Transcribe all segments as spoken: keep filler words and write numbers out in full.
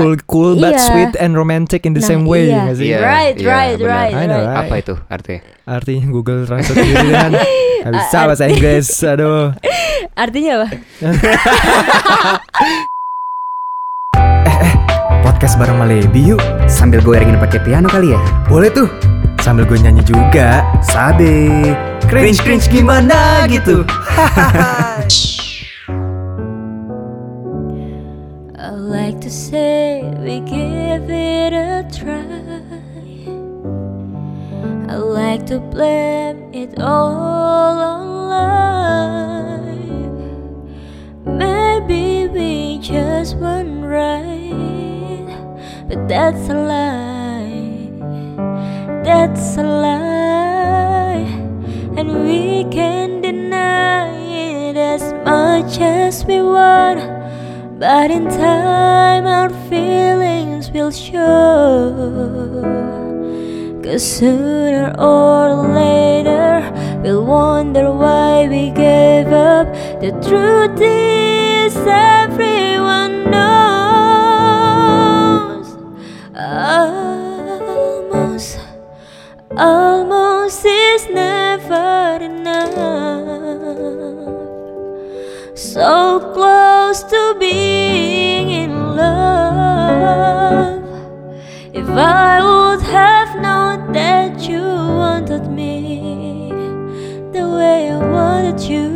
cool, cool but iya. sweet and romantic in the Nah, same way, iya. nggak sih? Iya, Right, iya, right, benar. right, I know, right. right? Apa itu artinya? Artinya Google Translate sendiri kan. Gak bisa bahasa Inggris, aduh. Artinya apa? Podcast bareng Malebi yuk. Sambil gue ringin pakai piano kali ya. Boleh tuh. Sambil gue nyanyi juga. Sabe. Cringe cringe gimana gitu. I like to say we give it a try. I like to blame it all on life. Maybe we just weren't right, but that's a lie. That's a lie, and we can't deny it as much as we want. But in time our feelings will show. 'Cause sooner or later we'll wonder why we gave up. The truth is everyone knows. Almost, almost is never enough. So close to being in love. If I would have known that you wanted me the way I wanted you,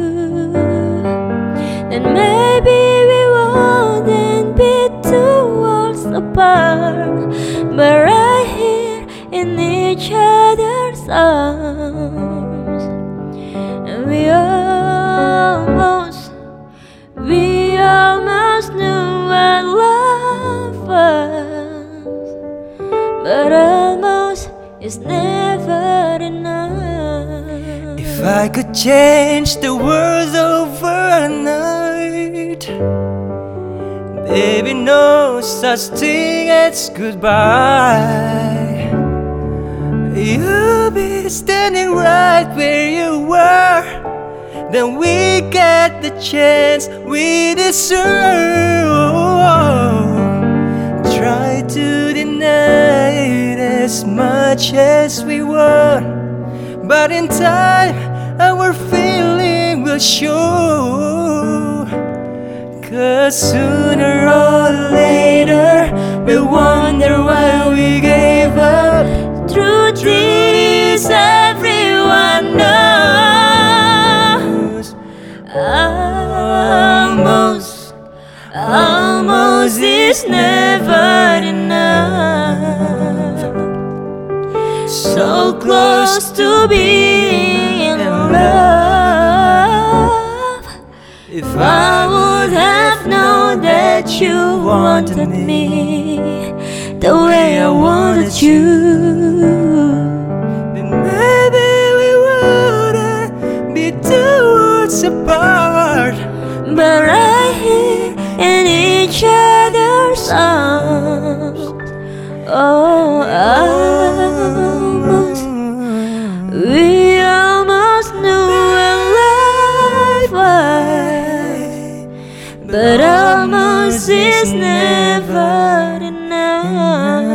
then maybe we wouldn't be two worlds apart, but right here in each other's arms. And we almost We almost knew what love was, but almost is never enough. If I could change the world overnight, baby, no such thing as goodbye. You'll be standing right where you were. Then we get the chance we deserve. Try to deny it as much as we want, but in time our feeling will show. 'Cause sooner or later we'll wonder why we gave up. Truth is everyone knows. Almost, almost is never enough. So close to being in love. If I would have known that you wanted me the way I wanted you, then maybe we wouldn't be two worlds apart, but right here in each other's arms. Oh, almost, we almost knew what life was, but almost is never enough.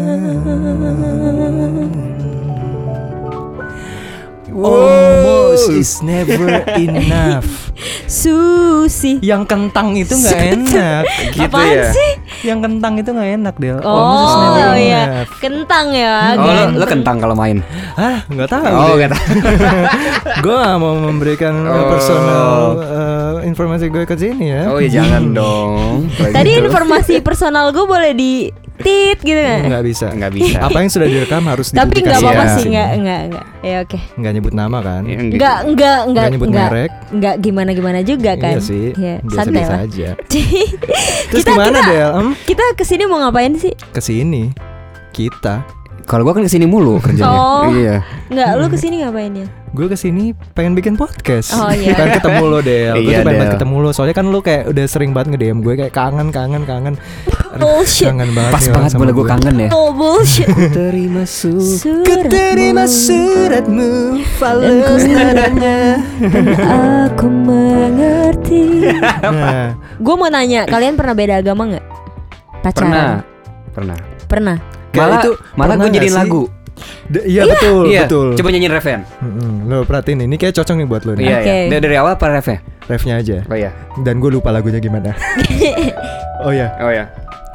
Almost is never enough. Susi. Yang kentang itu nggak enak. Gitu Apaan ya? sih? Yang kentang itu nggak enak, Del. Almost is never Oh iya, enough. kentang ya. Oh, lo, ganteng. lo kentang kalau main. Hah, nggak tahu. Oh, deh. gak tahu. Gue gak mau memberikan uh, Oh. personal uh, informasi gue ke sini ya. Oh ya jangan dong. Kayak Tadi gitu. informasi personal gue boleh di tit gitu nggak? Nggak bisa. Nggak bisa. Apa yang sudah direkam harus Tapi nggak dipublikasikan. apa-apa Iya. sih, nggak nggak nggak. Ya oke. Nggak nyebut nama kan? Yang gitu. Nggak nggak nggak Nggak nyebut nggak merek. nggak gimana gimana juga kan? Iya sih. Ya, santai Biasa-biasa lah. aja. Terus kita, gimana, kita, Del? Em? kita kesini mau ngapain sih? Kesini kita. Kalau gue kan kesini mulu kerjanya. Oh. Iya. Nggak, lu kesini ngapain ya? Gue kesini pengen bikin podcast. Oh, iya. Pengen ketemu lo, Del. Gue Iya, tuh pengen Del. banget ketemu lo. Soalnya kan lo kayak udah sering banget nge-D M gue kayak kangen, kangen, kangen. Aduh, Bullshit. kangen banget. Pas nih banget orang sama boleh gue kangen ya. Oh bullshit. Terima su Suratmu. Keterima suratmu. Fales nadanya. Aku mengerti. Nah, Gue mau nanya, kalian pernah beda agama nggak? pacaran? Pernah. Pernah. Pernah. Kayak Malah itu malah pernah gue jadiin nggak sih? lagu. D- iya betul, Iya. betul. Coba nyanyiin refnya. Mm-mm. Lo perhatiin ini kayak cocok nih buat lo nih. Iya, Oke. iya. Dari, dari awal apa refnya? Refnya aja. Oh iya. Dan gue lupa lagunya gimana. Oh ya. Oh iya.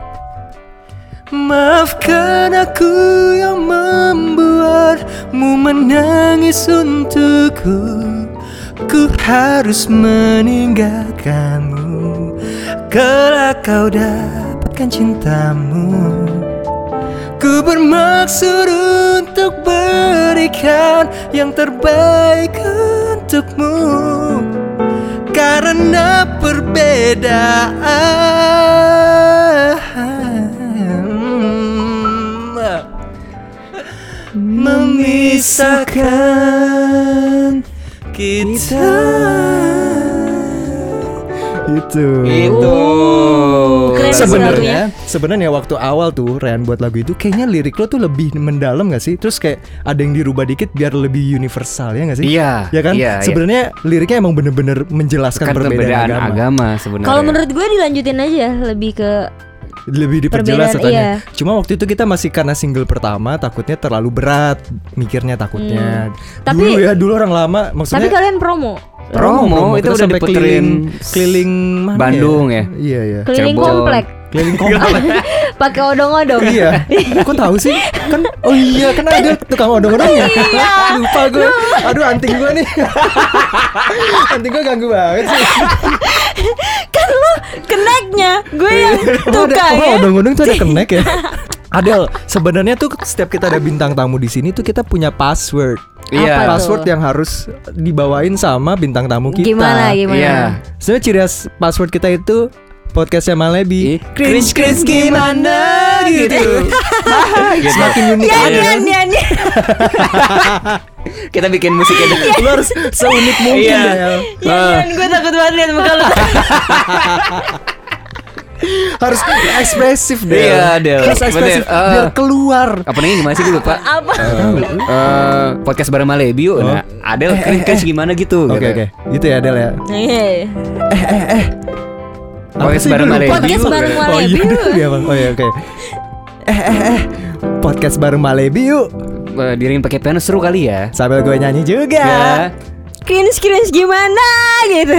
Maafkan aku yang membuatmu menangis untukku. Ku harus meninggalkanmu kelak kau dapatkan cintamu. Ku bermaksud untuk berikan yang terbaik untukmu. Karena perbedaan memisahkan kita. Itu. Itu. Keren sih Sebenarnya, sebenarnya waktu awal tuh Rehan buat lagu itu kayaknya lirik lo tuh lebih mendalam gak sih? Terus kayak ada yang dirubah dikit biar lebih universal ya gak sih? Iya. Ya kan? Iya, iya. Sebenarnya liriknya emang bener-bener menjelaskan Kan perbedaan, perbedaan agama. agama sebenarnya. Kalau menurut gue dilanjutin aja lebih ke Lebih diperjelas Perbedaan, katanya. iya. Cuma waktu itu kita masih karena single pertama takutnya terlalu berat mikirnya takutnya. Tapi- dulu ya dulu orang lama tapi maksudnya kalian promo Promo, itu kita udah sampai diputerin keliling keliling mana Bandung ya? Iya iya. keliling Cirebon. komplek Keliling komplek. pakai odong-odong. Iya. Kok tahu sih? Kan oh iya kan ada tukang odong-odongnya. Lupa gue. Aduh anting gue nih. Anting gue ganggu banget sih. Kan lo keneknya, gue yang Oh, ada, tukang oh, ya. odong-odong tuh ada kenek ya. Adel, sebenarnya tuh setiap kita ada bintang tamu di sini tuh kita punya password. Iya. Apa tuh? Password yang harus dibawain sama bintang tamu kita. Gimana gimana? Iya. Sebenarnya ciri khas password kita itu podcastnya Malebi. Ih, cringe, cringe gimana gitu. Semakin unik Ya aja ya kan. ya ya. Kita bikin musiknya dulu. Lu harus seunik mungkin Iya. ya. Ya gue takut banget liat muka lo. Harus ekspresif deh. Iya, Del. Harus ekspresif Bener. biar Eh. keluar. Apa nih gimana sih gitu Pak? Apa? Eh, podcast bareng Malebi yuk. Nah, Adel cringe cringe gimana gitu. Oke gitu. oke. Gitu ya Del ya. Iya. Apa Podcast sih, bareng gue lupa. Malebi. Podcast bareng Oh Malebi iya, yuk. iya bang. Oh iya oke. Eh eh eh. Podcast bareng Malebi yuk. Eh, Diringin pakai piano seru kali ya. Sambil gue nyanyi juga. Ya. Cringe cringe gimana gitu.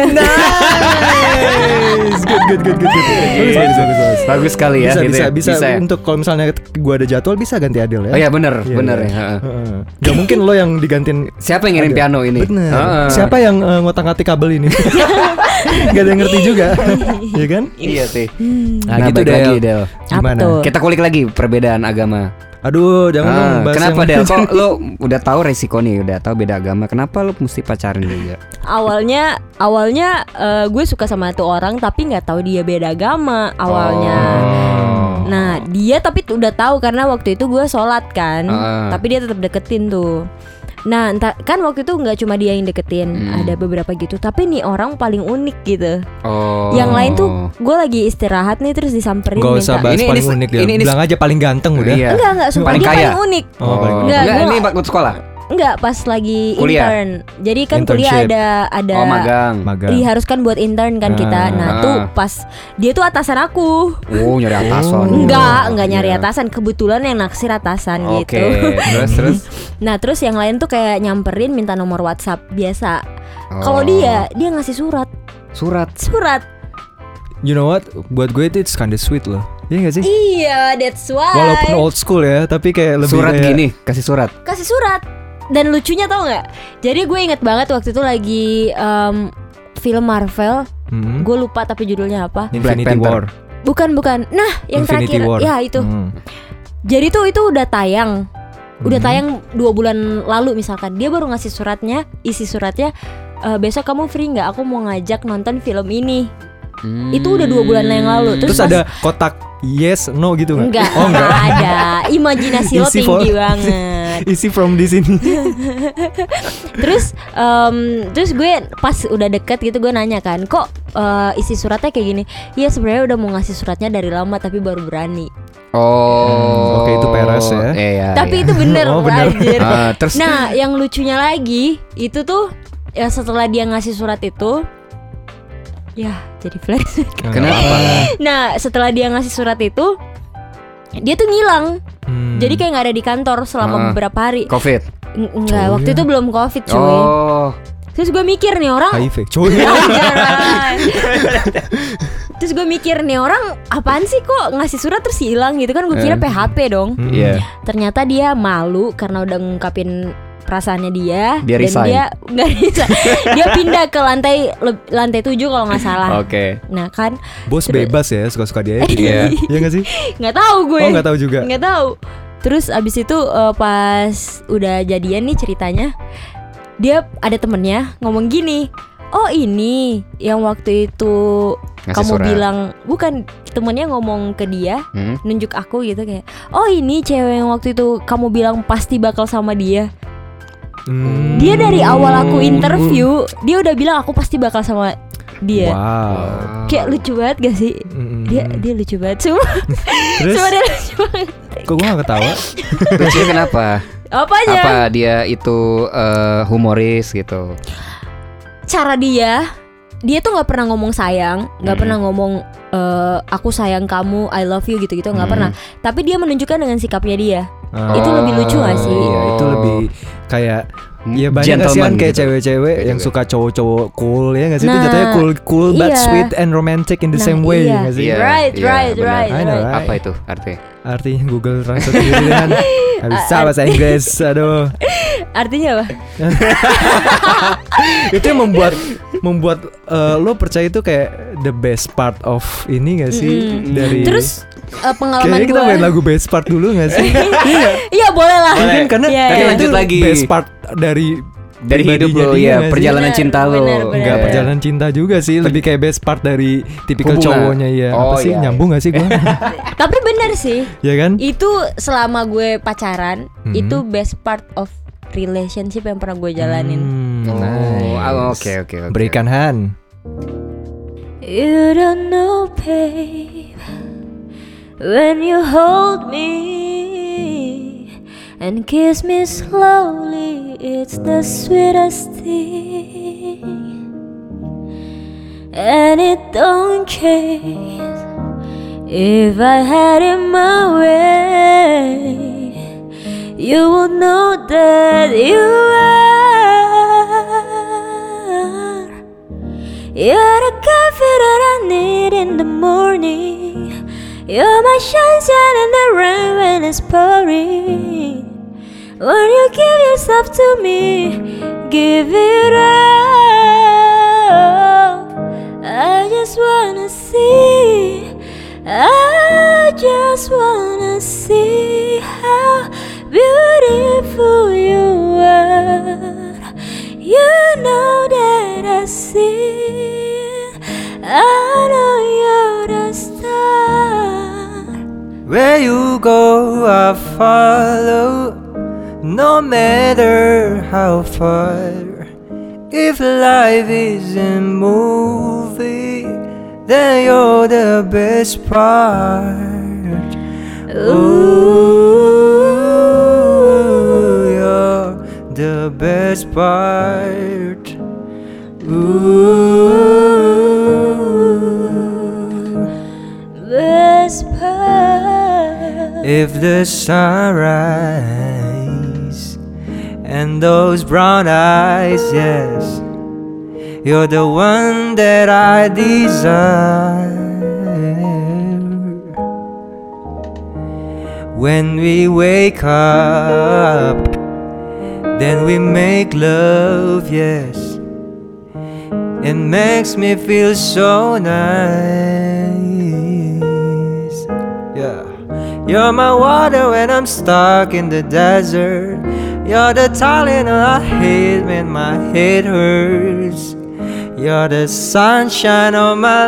Nice. Good good good good good. Bagus bagus bagus. bagus. Bagus sekali ya. Bisa gitu bisa ya. bisa, ya. untuk kalau misalnya gue ada jadwal bisa ganti Adel ya. Oh iya bener, Iya, bener iya. ya. heeh. Heeh. Gak mungkin lo yang digantiin. Siapa yang ngirim Adel. piano ini? Bener. Heeh. Siapa yang uh, ngotak-ngatik kabel ini? Gak ada yang ngerti juga. Iya kan? Iya sih. Nah, Nah, gitu baik Del. lagi Del. Gimana? Apa tuh? Kita kulik lagi perbedaan agama. Aduh, jangan Ah, dong bahas kenapa yang- Del? Kok lo udah tahu resiko nih, udah tahu beda agama, kenapa lo mesti pacaran juga? Awalnya awalnya eh, gue suka sama tuh orang tapi nggak tahu dia beda agama awalnya. Oh. Nah dia tapi tuh udah tahu karena waktu itu gue sholat kan, Ah. tapi dia tetap deketin tuh. Nah entah, kan waktu itu nggak cuma dia yang deketin, Hmm. ada beberapa gitu. Tapi nih orang paling unik gitu. Oh. Yang lain tuh gue lagi istirahat nih terus disamperin Gak usah minta. bahas Ini- paling ini- unik dia. ini- ini- Bilang aja paling ganteng udah. Iya. Enggak enggak sumpah Paling dia kaya. paling unik. Oh, paling Oh. unik. Enggak, Enggak, gua- ini waktu sekolah. Enggak pas lagi Kuliah. intern. Jadi kan kuliah Internship. ada ada Oh, magang. Magang. diharuskan buat intern kan Ah. kita. Nah Ah. tuh pas dia tuh atasan aku. Oh, nyari atasan. Oh. Enggak, enggak nyari Iya. atasan. Kebetulan yang naksir atasan Oke, gitu. terus terus. Nah terus yang lain tuh kayak nyamperin minta nomor WhatsApp biasa. Oh. Kalau dia dia ngasih surat, Surat. surat. You know what? Buat gue itu it's kinda sweet loh. Iya gak sih? Iya, that's why. Walaupun old school ya, tapi kayak lebih Surat kayak- gini, kasih surat. Kasih surat. Dan lucunya tau nggak? Jadi gue inget banget waktu itu lagi em, film Marvel. Hmm. Gue lupa tapi judulnya apa. Infinity Black War. Panther. Bukan bukan. Nah yang Infinity terakhir War. ya itu. Hmm. Jadi tuh itu udah tayang. Udah Hmm. tayang dua bulan lalu misalkan. Dia baru ngasih suratnya. Isi suratnya "E, besok kamu free nggak? Aku mau ngajak nonton film ini." Hmm. Itu udah dua bulan yang lalu. Terus, Terus pas- ada kotak yes no gitu nggak? Enggak, Oh enggak. enggak ada. Imajinasi lo Easy tinggi for- banget. Isi from di sini. Terus em, terus gue pas udah deket gitu gue nanya kan, kok eh, isi suratnya kayak gini? Iya sebenarnya udah mau ngasih suratnya dari lama tapi baru berani. Oh. Oke, itu peres ya. Iya. tapi iya. itu bener, Oh, bener. anjir. Ah, terus Nah yang lucunya lagi itu tuh ya setelah dia ngasih surat itu, Ya jadi flashback. Kenapa? Nah setelah dia ngasih surat itu, dia tuh ngilang. Hmm. Jadi kayak nggak ada di kantor selama Ah. beberapa hari. Covid. N- Enggak, Oh, waktu iya. itu belum covid cuy. Oh. Terus gue mikir nih orang H I V cuy. Anjay. Terus gue mikir nih orang apaan sih kok ngasih surat terus hilang gitu kan. Gue kira Eh. P H P dong. Hmm. Iya. Ternyata dia malu karena udah ngungkapin perasaannya dia. Dia dan resign. dia nggak resign. Dia pindah ke lantai leb- lantai tujuh kalau nggak salah. Oke. Nah kan Bos Terus- bebas ya, suka-suka dia. Iya. Iya nggak sih? nggak tahu gue. Oh nggak tahu juga. Nggak tahu. Terus abis itu eh, pas udah jadian nih ceritanya, dia ada temennya ngomong gini, oh ini yang waktu itu Ngasih kamu surat. bilang, bukan, temennya ngomong ke dia, Hmm? nunjuk aku gitu kayak, oh ini cewek yang waktu itu kamu bilang pasti bakal sama dia. Hmm. Dia dari awal aku interview, dia udah bilang aku pasti bakal sama dia. Wow. Kayak lucu banget gak sih? Mm-mm. Dia dia lucu banget semua. Terus Semua dia lucu banget. kok gue gak ketawa? Lucunya kenapa? Apanya? Apa dia itu eh, humoris gitu? Cara dia, dia tuh nggak pernah ngomong sayang, nggak Hmm. pernah ngomong eh, aku sayang kamu, I love you gitu-gitu, nggak Hmm. pernah. Tapi dia menunjukkan dengan sikapnya dia. Ah. Itu lebih lucu gak sih? Iya, itu lebih kayak ya banyak gak sih Gentleman kan kayak gitu. cewek-cewek Kayak yang juga. suka cowok-cowok cool ya gak sih? Itu Nah, jatuhnya cool, cool but iya. sweet and romantic in the Nah, same way iya. gak sih? Iya, Right, iya, right, benar. right, I know, right. right? Apa itu artinya? Artinya Google Translate sendiri kan. Gak bisa bahasa Inggris, aduh. Artinya apa? Itu yang membuat membuat eh, lo percaya itu kayak the best part of ini gak sih? Mm-mm. Dari Terus eh, pengalaman kayaknya kita gue. main lagu best part dulu gak sih? Iya. Iya boleh lah. Mungkin karena Iya, karena iya. lanjut itu lagi. best part dari Dari hidup pribadinya lo dia ya, nggak sih? perjalanan Benar, cinta lo. benar, benar. Enggak Iya. perjalanan cinta juga sih, lebih kayak best part dari tipikal Hubungan. cowoknya ya. Oh, Apa sih iya. nyambung gak sih gua? Tapi bener sih. Ya kan? Itu selama gue pacaran, Mhm. itu best part of relationship yang pernah gue jalanin. Hmm, Oh, nice. ah, oke oke oke. Berikan hand. You don't know, babe, when you hold me and kiss me slowly, it's the sweetest thing. And it don't care if I had it my way, you will know that you are. You're the coffee that I need in the morning. You're my sunshine in the rain when it's pouring. When you give yourself to me, give it all. I just wanna see, I just wanna see how beautiful you are. You know that I see, I know you're the star. Where you go, I follow, no matter how far. If life is a movie, then you're the best part. Ooh, you're the best part. Ooh. Best part. If the sunrise and those brown eyes, yes, you're the one that I desire. When we wake up, then we make love, yes. It makes me feel so nice. Yeah. You're my water when I'm stuck in the desert. You're the Tylenol I hate when my head hurts. You're the sunshine of my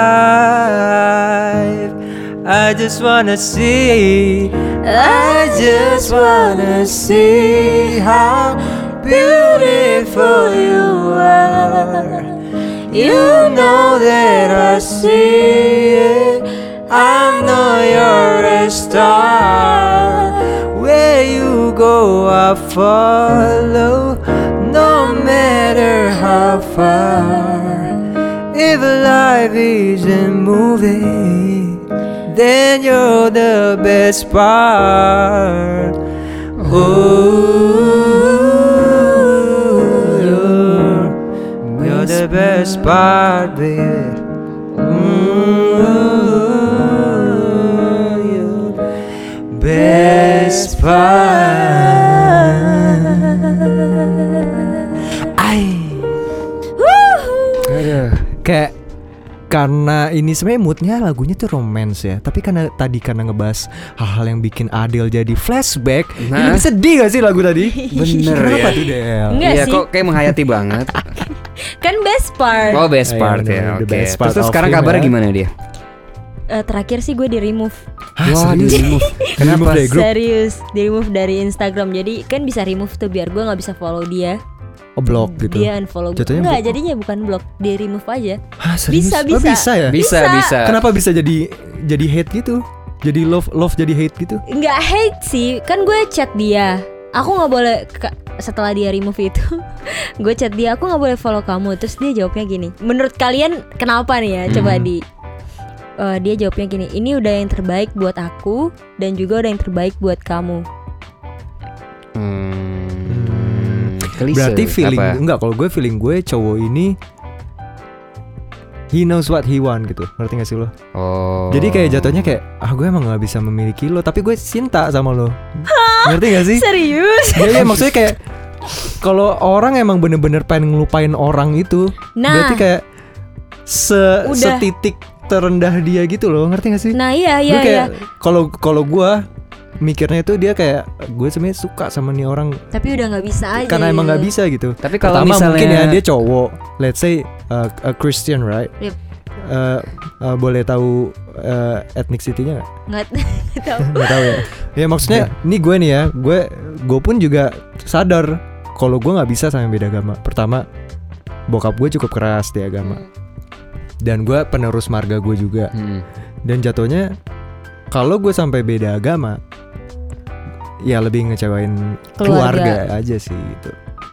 life. I just wanna see, I just wanna see how beautiful you are. You know that I see it. I know you're a star. Where you go, I follow, no matter how far. If life is a movie, then you're the best part. Oh, you're, you're the best part, baby. Mm, you're best part. Ay. Aduh, kayak karena ini sebenarnya moodnya lagunya tuh romance ya, tapi karena tadi karena ngebahas hal-hal yang bikin Adele jadi flashback, Nah. ini sedih gak sih lagu tadi? Bener Kenapa ya. tuh Del? Enggak Iya sih. kok kayak menghayati banget. Kan best part. Oh best Iya, part bener, ya. the Oke. best part Terus of sekarang him kabarnya ya. gimana dia? Eh, terakhir sih gue di remove. Hah, Wah, serius? di remove. Di Kenapa? remove dari grup? Serius, di remove dari Instagram. Jadi kan bisa remove tuh biar gue nggak bisa follow dia. Oh blok gitu. Dia unfollow gue. Jatuhnya Enggak, blok. jadinya bukan blok, di remove aja. Hah, serius? Bisa, Oh, bisa. bisa ya? Bisa Bisa. bisa. Kenapa bisa jadi jadi hate gitu? Jadi love love jadi hate gitu? Nggak hate sih, kan gue chat dia. Aku nggak boleh ka- setelah dia remove itu, gue chat dia, aku nggak boleh follow kamu. Terus dia jawabnya gini. Menurut kalian kenapa nih ya? Coba Hmm. di. Eh, dia jawabnya gini. Ini udah yang terbaik buat aku dan juga udah yang terbaik buat kamu. Hmm. Klise, Berarti feeling apa? enggak, kalau gue feeling gue cowok ini he knows what he want gitu. Ngerti gak sih lo? Oh. Jadi kayak jatuhnya kayak ah gue emang gak bisa memiliki lo, tapi gue cinta sama lo. Ngerti gak sih? Serius? Iya, iya, maksudnya kayak kalau orang emang bener-bener pengen ngelupain orang itu, Nah. berarti kayak se Udah. setitik terendah dia gitu loh. Ngerti gak sih? Nah iya Gue iya iya. kayak kalau kalau gue mikirnya itu dia kayak gue sebenarnya suka sama nih orang Tapi udah nggak bisa aja. karena emang gitu. nggak bisa gitu. Tapi kalau Pertama misalnya mungkin ya dia cowok, let's say uh, a Christian, right? Yep. Uh, uh, boleh tahu uh, ethnicity-nya nggak? Nggak nggak tahu. Nggak tahu ya. Ya maksudnya, ini gue nih ya, gue gue pun juga sadar kalau gue nggak bisa sama beda agama. Pertama, bokap gue cukup keras di agama, dan gue penerus marga gue juga. Hmm. Dan jatuhnya kalau gue sampai beda agama, ya lebih ngecewain keluarga, Keluarga. aja sih gitu.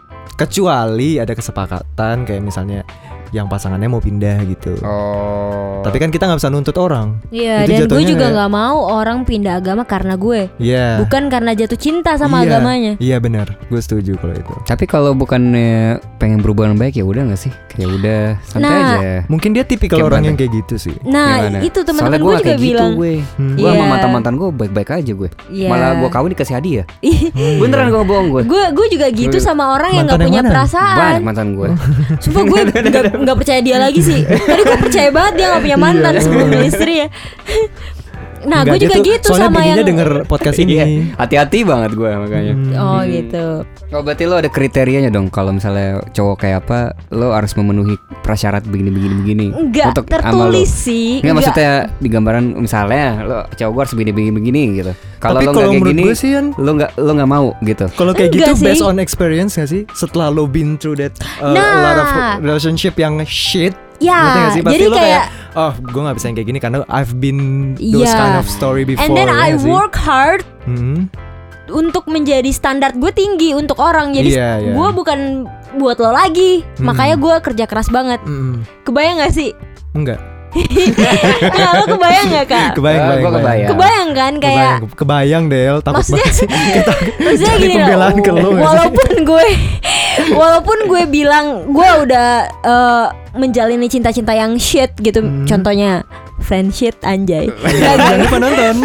Kecuali ada kesepakatan kayak misalnya yang pasangannya mau pindah gitu. Oh. Tapi kan kita nggak bisa nuntut orang. Iya, Itu dan gue jatuhnya juga kayak- nggak mau orang pindah agama karena gue, Iya. bukan karena jatuh cinta sama Iya, agamanya. Iya benar, gue setuju kalau itu. Tapi kalau bukannya pengen berhubungan baik ya udah nggak sih? Kayak udah santai Nah. aja. Mungkin dia tipikal Kayak orang mana? yang kayak gitu sih. Nah Gimana? itu Soalnya teman-teman gua gue nggak juga kayak bilang. gitu, gue. Hmm. Gue sama Iya. mantan-mantan gue baik-baik aja gue. Iya. Malah gue kawin dikasih hadiah. Hmm. Beneran gue bohong gue. Gue gue juga gitu Gue- sama orang yang Mantan nggak yang punya mana? perasaan. Banyak mantan gue. Sumpah gue nggak nggak percaya dia lagi sih. Tadi gue percaya banget dia nggak punya mantan Iya. sebelum punya istri ya. Nah Enggak, gue juga dia tuh- gitu soalnya sama bininya yang. denger podcast ini. Iya, hati-hati banget gue makanya. Hmm. Oh gitu. Oh berarti lo ada kriterianya dong. Kalau misalnya cowok kayak apa, lo harus memenuhi prasyarat begini-begini begini. Enggak Untuk sama lo. tertulis sih. Nggak, maksudnya di gambaran misalnya lo cowok gue harus begini-begini begini gitu. Kalau Tapi lo nggak kalau kayak menurut gini, gue sih, Yan, lo nggak lo nggak mau gitu. kalau kayak Enggak gitu sih. based on experience gak sih? Setelah lo been through that uh, Nah. a lot of relationship yang shit, Ya, ngerti gak sih? Pasti jadi lo kayak oh gue gak bisa yang kayak gini karena I've been those Iya. kind of story before. and then ya I nggak sih? work hard Hmm. untuk menjadi standar gue tinggi untuk orang. Jadi Iya, iya. gue bukan buat lo lagi. Hmm. Makanya gue kerja keras banget. Mm-mm. Kebayang gak sih? Enggak. Nah, lo kebayang gak kak? Kebayang, Ah, kebayang, gua kebayang. Kebayang kan kayak kebayang, kebayang Del, takut maksudnya banget sih. Kita maksudnya cari gini pembelaan ke lo loh. nggak sih? Walaupun gue walaupun gue bilang gue udah eh, menjalani cinta-cinta yang shit gitu, Hmm. contohnya friend shit anjay. Jangan lupa nonton.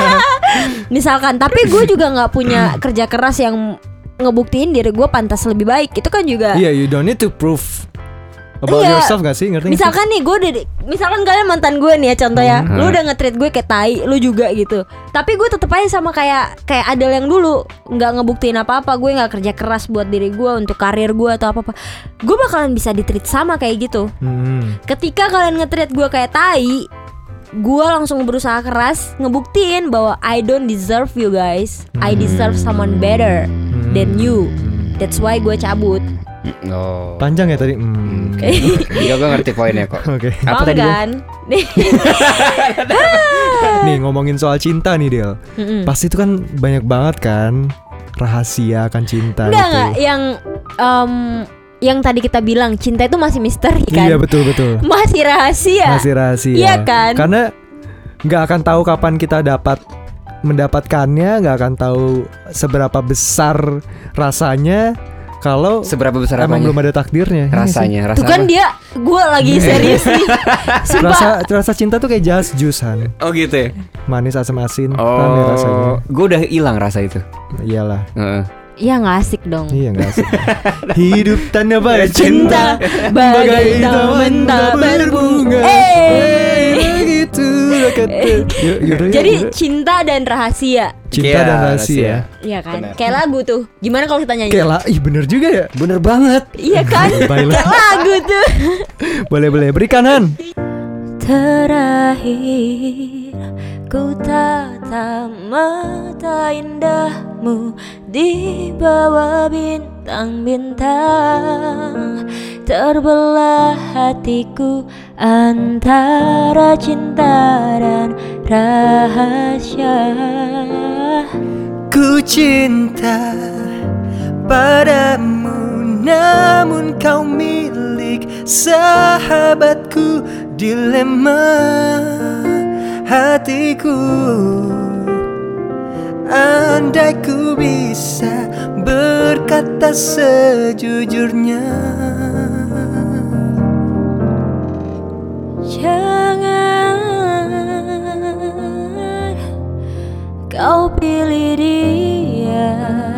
Misalkan, tapi gue juga nggak punya kerja keras yang ngebuktiin diri gue pantas lebih baik. Itu kan juga. Iya, you don't need to prove about Iya. yourself gak sih? Ngerti nggak sih? Misalkan nih gue udah, misalkan kalian mantan gue nih ya contoh ya, Hmm. lu udah nge-treat gue kayak tai, lu juga gitu. Tapi gue tetep aja sama kayak kayak Adele yang dulu, nggak ngebuktiin apa-apa, gue nggak kerja keras buat diri gue untuk karir gue atau apa-apa. Gue bakalan bisa di-treat sama kayak gitu. Hmm. Ketika kalian nge-treat gue kayak tai, gue langsung berusaha keras ngebuktiin bahwa I don't deserve you guys. I deserve someone better than you. That's why gue cabut. Oh. Panjang ya tadi. Hmm. Iya gue ngerti poinnya kok. Oke. Apa Paham tadi? Bel? kan? Nih. Nih ngomongin soal cinta nih Del. Mm-mm. Pasti itu kan banyak banget kan rahasia akan cinta Enggak itu. enggak yang em, yang tadi kita bilang cinta itu masih misteri kan? Iya betul betul. Masih rahasia. Masih rahasia. Iya kan? Karena nggak akan tahu kapan kita dapat mendapatkannya, nggak akan tahu seberapa besar rasanya kalau Seberapa besar emang apanya? belum ada takdirnya. Rasanya, rasa Tuh kan apa? dia, gue lagi serius nih. Sumpah. Rasa rasa cinta tuh kayak jas jus Han. Oh gitu ya. Manis asam asin. Rame rasanya. Oh, gue udah hilang rasa itu. Iyalah. Heeh. Ya nggak asik dong. Iya nggak asik. Hidup tanpa Cinta cinta bagai taman tak berbunga. Eh. Begitu dekat. Yuk, yuk, yuk, Jadi yuk. cinta dan rahasia. Cinta Iya, dan rahasia. Iya kan? Benar. Kayak lagu tuh. Gimana kalau kita nyanyi? Kayak lah, ih bener juga ya. Bener banget. Iya kan? Baiklah. Kayak lagu tuh. Boleh boleh berikan Han. Terakhir ku tatap mata indahmu di bawah bintang-bintang. Terbelah hatiku antara cinta dan rahasia. Ku cinta padamu, namun kau milik sahabatku. Dilema hatiku, andai ku bisa berkata sejujurnya. Jangan kau pilih dia,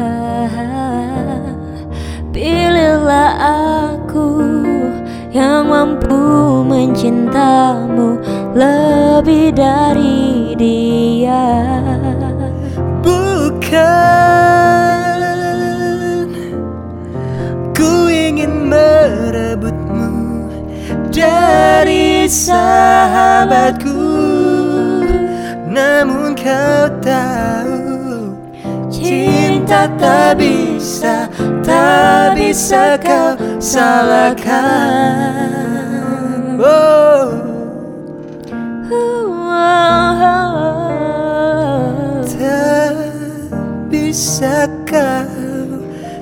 pilihlah aku yang mampu mencintamu lebih dari dia. Bukan ku ingin merebutmu dari sahabatku, namun kau tahu cinta tak bisa, tak bisa kau salahkan. Oh. Tak bisa kau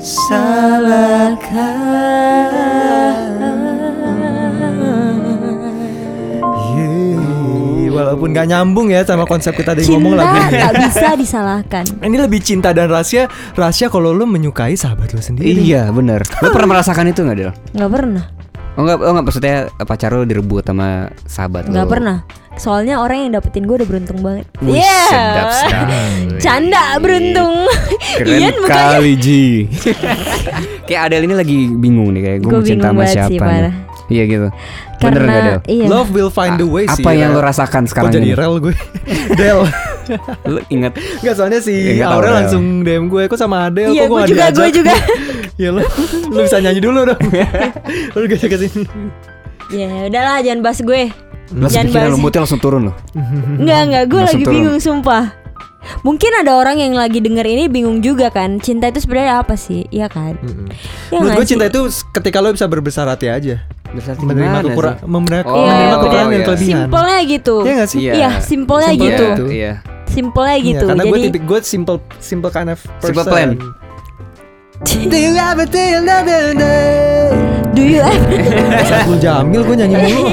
salahkan. Yeay, walaupun gak nyambung ya sama konsep kita tadi ngomong lagu Cinta ini. tak bisa disalahkan. Ini lebih cinta dan rahasia. Rahasia kalau lo menyukai sahabat lo sendiri. Iya bener. Lo pernah merasakan itu nggak Del? Nggak pernah. Oh nggak, oh nggak maksudnya pacar lo direbut sama sahabat lo? Nggak pernah. Soalnya orang yang dapetin gue udah beruntung banget. Wih, Iya. sedap sekali. Canda beruntung. Keren Ian mukanya. kali Ji. Kayak Adele ini lagi bingung nih kayak gue Gua mau cinta bingung sama banget sih, siapa nih. parah. Iya gitu. Bener Karena nggak Del? iya. Love will find the way sih. Apa yang Rel. lo rasakan sekarang Kok jadi ini? rel gue? Del. Lo ingat? Enggak, soalnya si Ya, nggak tahu, Aurel Rel. langsung D M gue. Kok sama Adele? Iya, kok gue nggak juga, diajak? gue juga. Ya lo, lo bisa nyanyi dulu dong. Lo gajak ke sini. Ya udahlah, jangan bahas gue. Lo Jangan sepikiran bahas. lo moodnya langsung turun lo. Enggak, enggak, gue Langsung lagi turun. bingung sumpah. Mungkin ada orang yang lagi denger ini bingung juga kan. Cinta itu sebenarnya apa sih? Iya kan? Ya Menurut nggak gue cinta sih? itu ketika lo bisa berbesar hati aja. Besar Menerima kekurangan, menerima, Oh, menerima iya, kekurangan dan iya. kelebihan. Simpelnya gitu. Iya nggak sih? Iya. Iya, simpelnya Simpelnya gitu. gitu. Iya. Simpelnya Iya, gitu. karena gue Jadi tipik gue simple simple kind of person. Simple plan. Do you ever feel another day? do you Saiful Jamil gue nyanyi mulu.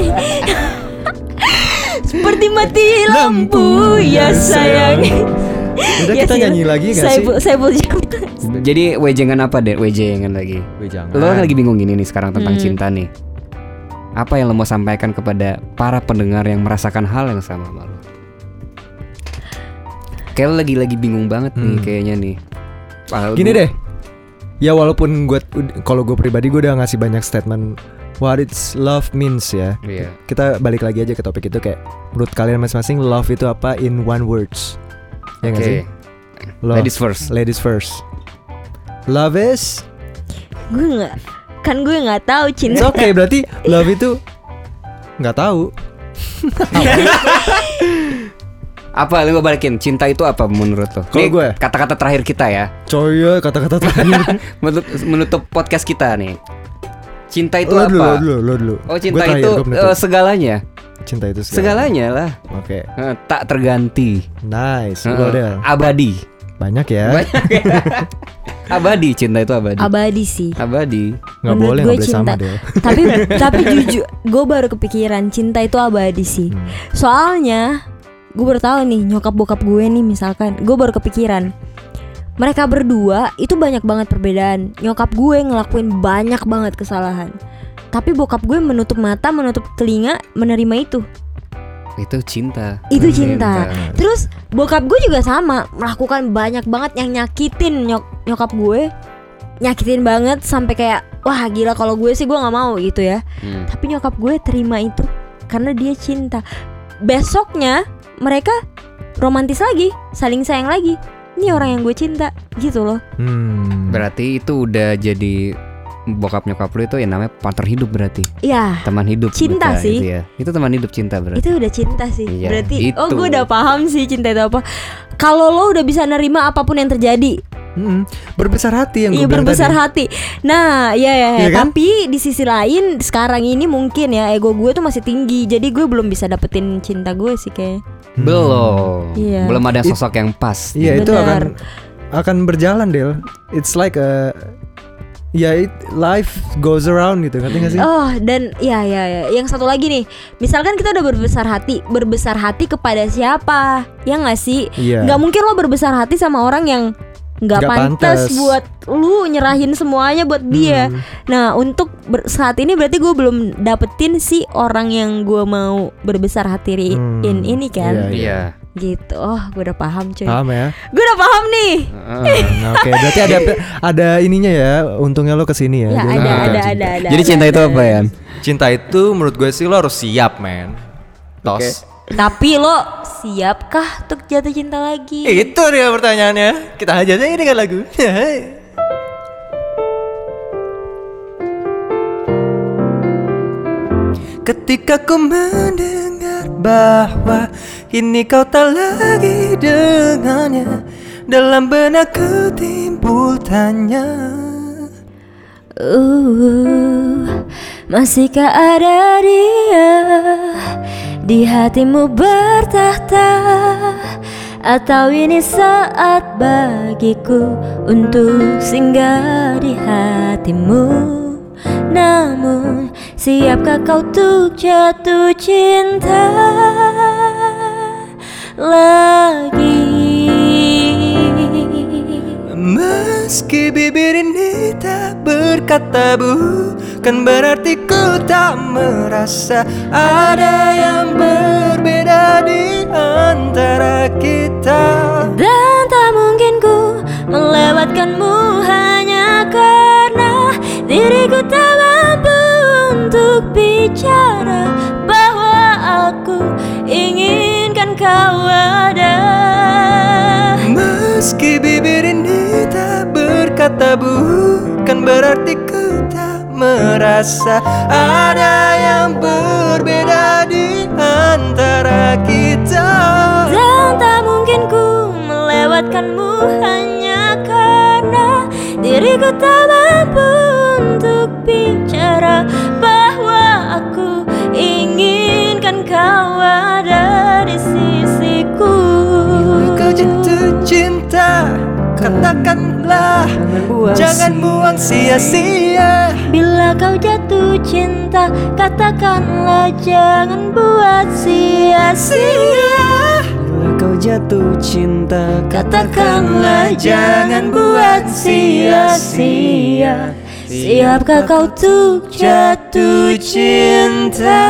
seperti mati lampu ya sayang. Udah Ya kita sih, nyanyi lagi gak sih? Saiful Saiful Jamil. Jadi wejengan apa deh? Wejengan lagi. Jangan. Lo lagi bingung gini nih sekarang tentang Hmm. cinta nih. Apa yang lo mau sampaikan kepada para pendengar yang merasakan hal yang sama sama lo? Kayak lo lagi-lagi bingung banget nih Hmm. kayaknya nih. Padahal Gini gua- deh. Ya walaupun gue kalau gue pribadi gue udah ngasih banyak statement what it's love means ya. Iya. Kita balik lagi aja ke topik itu kayak menurut kalian masing-masing love itu apa in one words? Ya nggak Oke. sih? Love. Ladies first. Ladies first. Love is Gue nggak, kan gue nggak tahu It's cinta. okay, berarti love itu nggak tahu. Apa lo balikin? Cinta itu apa menurut lo? Kalau Nih, gue? kata-kata terakhir kita ya. Coy ya kata-kata terakhir. Menutup, menutup podcast kita nih. Cinta itu Lo apa? dulu, lo dulu, lo dulu. Oh, cinta Gua terakhir, itu gua penutup. eh, segalanya. Cinta itu segala. Segalanya lah. Oke, Eh, tak terganti. nice. Eh, Lo Del. abadi. Banyak ya. Banyak ya. Abadi, cinta itu abadi. Abadi sih. Abadi. Nggak Menurut boleh gue nggak boleh sama cinta. Del. Tapi tapi jujur, gue baru kepikiran cinta itu abadi sih. Hmm. Soalnya gue baru tahu nih nyokap bokap gue nih misalkan, gue baru kepikiran mereka berdua itu banyak banget perbedaan. Nyokap gue ngelakuin banyak banget kesalahan, tapi bokap gue menutup mata, menutup telinga, menerima itu. Itu cinta. Itu cinta. Cinta. Terus bokap gue juga sama, melakukan banyak banget yang nyakitin nyok nyokap gue, nyakitin banget sampai kayak wah gila, kalau gue sih gue nggak mau gitu ya. Hmm. Tapi nyokap gue terima itu karena dia cinta. Besoknya mereka romantis lagi, saling sayang lagi. Ini orang yang gue cinta gitu loh. Hmm. Berarti itu udah jadi bokap nyokap lu itu ya namanya partner hidup berarti. Ya, Teman hidup. Cinta bukan, sih. Itu, ya. Itu teman hidup cinta berarti. itu udah cinta sih. Iya, Berarti itu. oh gue udah paham sih cinta itu apa. Kalau lo udah bisa nerima apapun yang terjadi, Hmm. Berbesar hati yang gue iya bilang berbesar tadi. hati. Nah, ya ya, ya. Iya kan? Tapi di sisi lain sekarang ini mungkin ya ego gue tuh masih tinggi. Jadi gue belum bisa dapetin cinta gue sih kayak. Hmm. Belum. Iya. Belum ada It- sosok yang pas. Iya itu Benar. akan akan berjalan Del. It's like a ya it, life goes around gitu, ngerti gak sih? Oh, dan ya ya ya, yang satu lagi nih. Misalkan kita udah berbesar hati, berbesar hati kepada siapa? Ya nggak sih? Iya. Nggak mungkin lo berbesar hati sama orang yang nggak Nggak pantas pantas. buat lu nyerahin semuanya buat dia. Hmm. Nah, untuk ber- saat ini berarti gue belum dapetin si orang yang gue mau berbesar hati Hmm. in ini kan. Iya, Iya. Gitu. Oh, gue udah paham cuy. Paham ya? Gue udah paham nih. Heeh. Nah, oke, berarti ada ada ininya ya. Untungnya lo kesini ya. Ya, Dia ada, ngerti ada, cinta. ada, ada. Jadi ada, cinta itu ada, apa ada. ya? Cinta itu menurut gue sih lo harus siap, men. Tos. Oke. Tapi lo siapkah untuk jatuh cinta lagi? Itu dia pertanyaannya. Kita aja aja dengan lagu. Ketika ku mendengar bahwa kini kau tak lagi dengannya, dalam benakku timbul tanya. Uh, masihkah ada dia di hatimu bertahta? Atau ini saat bagiku untuk singgah di hatimu? Namun siapkah kau untuk jatuh cinta lagi? Meski bibir ini tak berkata bukan berarti ku tak merasa ada yang berbeda di antara kita. Dan tak mungkin ku melewatkanmu hanya karena diriku tak mampu untuk bicara bahwa aku inginkan kau ada. Meski bibir ini tak berkata bukan berarti ku tak merasa ada yang berbeda di antara kita. Dan tak mungkin ku melewatkanmu hanya karena diriku tak mampu untuk bicara bahwa aku inginkan kau ada di sisiku. Kau jatuh cinta, katakanlah, jangan buang sia-sia. Bila kau jatuh cinta, katakanlah jangan buat sia-sia. Bila kau jatuh cinta, Katakanlah jangan buat sia-sia. Siapkah kau untuk jatuh cinta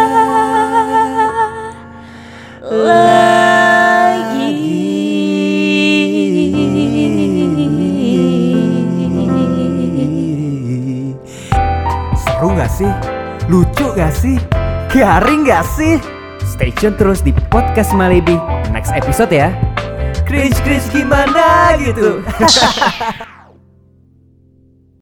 lagi? Seru gak sih? Lucu gak sih? Garing gak sih? Stay tune terus di Podcast Malibi next episode ya. Cringe-cringe gimana gitu.